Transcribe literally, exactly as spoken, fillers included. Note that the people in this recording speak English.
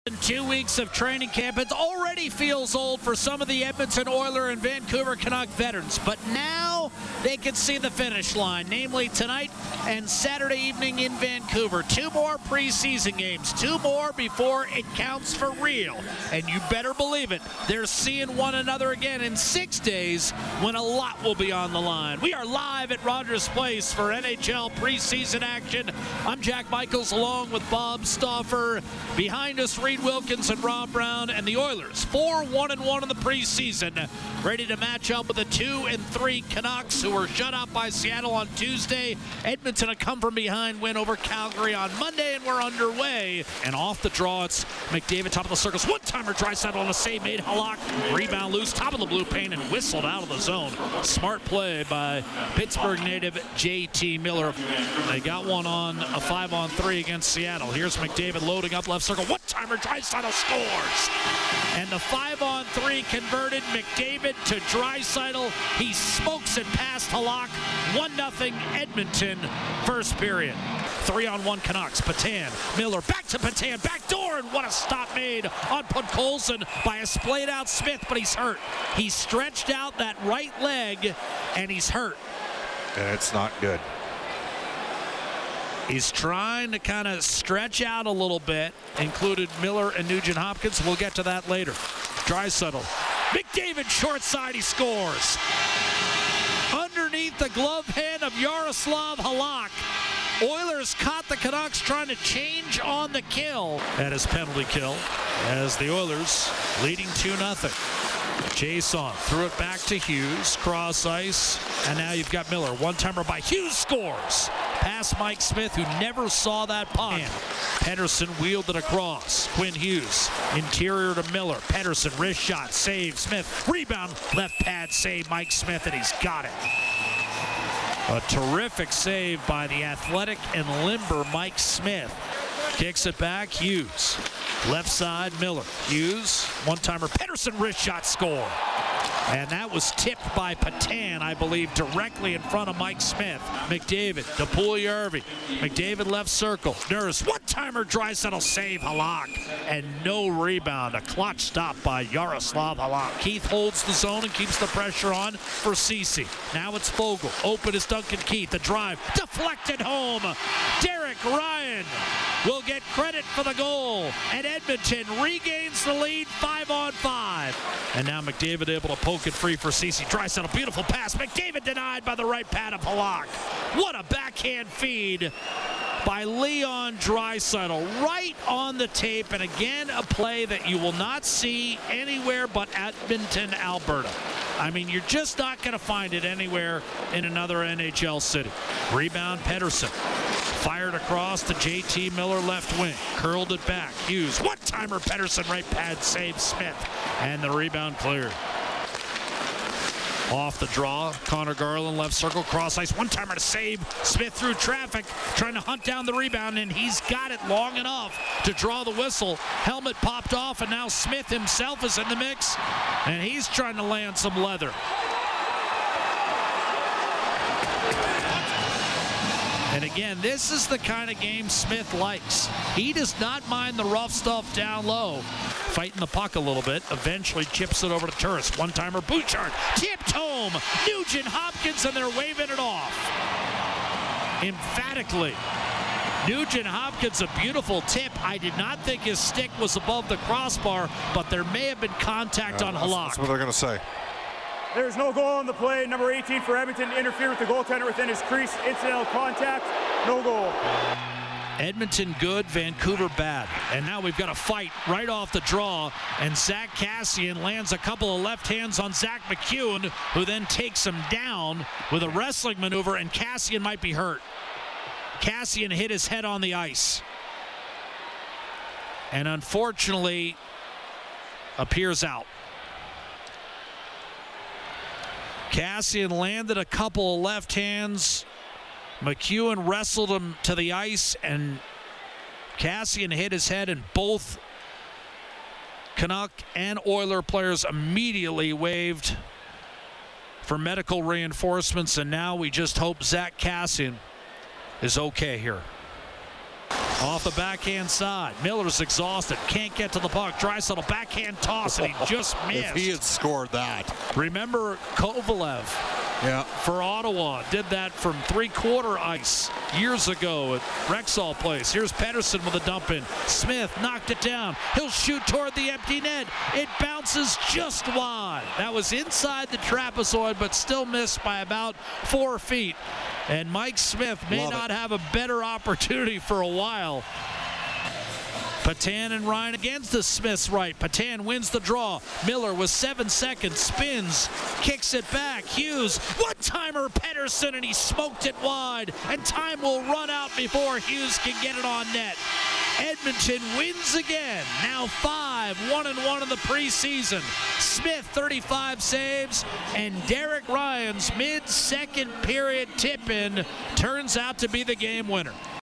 In two weeks of training camp, it already feels old for some of the Edmonton Oiler and Vancouver Canuck veterans, but now they can see the finish line, namely tonight and Saturday evening in Vancouver. Two more preseason games, two more before it counts for real. And you better believe it, they're seeing one another again in six days when a lot will be on the line. We are live at Rogers Place for N H L preseason action. I'm Jack Michaels along with Bob Stauffer. Behind us, Reed Wilkins and Rob Brown, and the Oilers four one and one in the preseason, ready to match up with the two and three Canucks, who were shut out by Seattle on Tuesday. Edmonton a come from behind win over Calgary on Monday, and we're underway. And off the draw, it's McDavid, top of the circles, one-timer, Draisaitl on a save made. Halak rebound loose, top of the blue paint, and whistled out of the zone. Smart play by Pittsburgh native J T Miller. They got one on a five-on-three against Seattle. Here's McDavid loading up left circle, one-timer, Draisaitl scores. And the five-on-three converted. McDavid to Draisaitl. He smokes it past Halak. one nothing Edmonton, first period. Three-on-one Canucks. Patan, Miller, back to Patan, back door, and what a stop made on Podkolzin by a splayed-out Smith, but he's hurt. He stretched out that right leg, and he's hurt. And it's not good. He's trying to kind of stretch out a little bit, included Miller and Nugent Hopkins. We'll get to that later. Draisaitl. McDavid short side, he scores. Underneath the glove hand of Yaroslav Halak. Oilers caught the Canucks trying to change on the kill. That is penalty kill as the Oilers leading two nothing. Jason threw it back to Hughes, cross ice, and now you've got Miller. One-timer by Hughes, scores. Past Mike Smith, who never saw that puck. Pedersen wheeled it across. Quinn Hughes, interior to Miller. Pedersen, wrist shot, save, Smith. Rebound, left pad, save, Mike Smith, and he's got it. A terrific save by the athletic and limber Mike Smith. Kicks it back, Hughes. Left side, Miller. Hughes, one-timer, Pedersen, wrist shot, score. And that was tipped by Patan, I believe, directly in front of Mike Smith. McDavid, to Puljujarvi. McDavid left circle. Nurse, one-timer, Draisaitl, save, Halak. And no rebound. A clutch stop by Yaroslav Halak. Keith holds the zone and keeps the pressure on for Ceci. Now it's Fogle. Open is Duncan Keith. The drive, deflected home. Derek Ryan will get credit for the goal. And Edmonton regains the lead five on five. And now McDavid able to poke it free for Ceci. Draisaitl, beautiful pass. McDavid denied by the right pad of Halak. What a backhand feed by Leon Draisaitl, right on the tape, and again a play that you will not see anywhere but Edmonton, Alberta. I mean, you're just not going to find it anywhere in another N H L city. Rebound, Pedersen. Fired across to J T Miller, left wing. Curled it back. Hughes, one-timer, Pedersen, right pad, save, Smith. And the rebound cleared. Off the draw, Connor Garland, left circle, cross ice, one-timer to save. Smith through traffic, trying to hunt down the rebound, and he's got it long enough to draw the whistle. Helmet popped off, and now Smith himself is in the mix, and he's trying to land some leather. And again, this is the kind of game Smith likes. He does not mind the rough stuff down low. Fighting the puck a little bit, eventually chips it over to Turris. One-timer, Bouchard, tipped home. Nugent Hopkins, and they're waving it off. Emphatically. Nugent Hopkins, a beautiful tip. I did not think his stick was above the crossbar, but there may have been contact uh, on Halak. That's what they're going to say. There's no goal on the play. Number eighteen for Edmonton interfered with the goaltender within his crease. Incidental contact, no goal. Edmonton good, Vancouver bad. And now we've got a fight right off the draw. And Zach Kassian lands a couple of left hands on Zach McEwen, who then takes him down with a wrestling maneuver, and Kassian might be hurt. Kassian hit his head on the ice. And unfortunately, appears out. Kassian landed a couple of left hands. McEwen wrestled him to the ice, and Kassian hit his head, and both Canuck and Oiler players immediately waved for medical reinforcements, and now we just hope Zach Kassian is okay here. Off the backhand side. Miller's exhausted. Can't get to the puck. Draisaitl backhand toss, and he just missed. If he had scored that. Remember Kovalev Yeah. for Ottawa. Did that from three-quarter ice years ago at Rexall Place. Here's Pettersson with a dump in. Smith knocked it down. He'll shoot toward the empty net. It bounces just wide. That was inside the trapezoid, but still missed by about four feet. And Mike Smith may Love not it. have a better opportunity for a while. Petan and Ryan against the Smiths right. Petan wins the draw. Miller with seven seconds, spins, kicks it back. Hughes, one-timer Pettersson, and he smoked it wide. And time will run out before Hughes can get it on net. Edmonton wins again. Now five, one and one in the preseason. Smith thirty-five saves, and Derek Ryan's mid-second period tip-in turns out to be the game winner.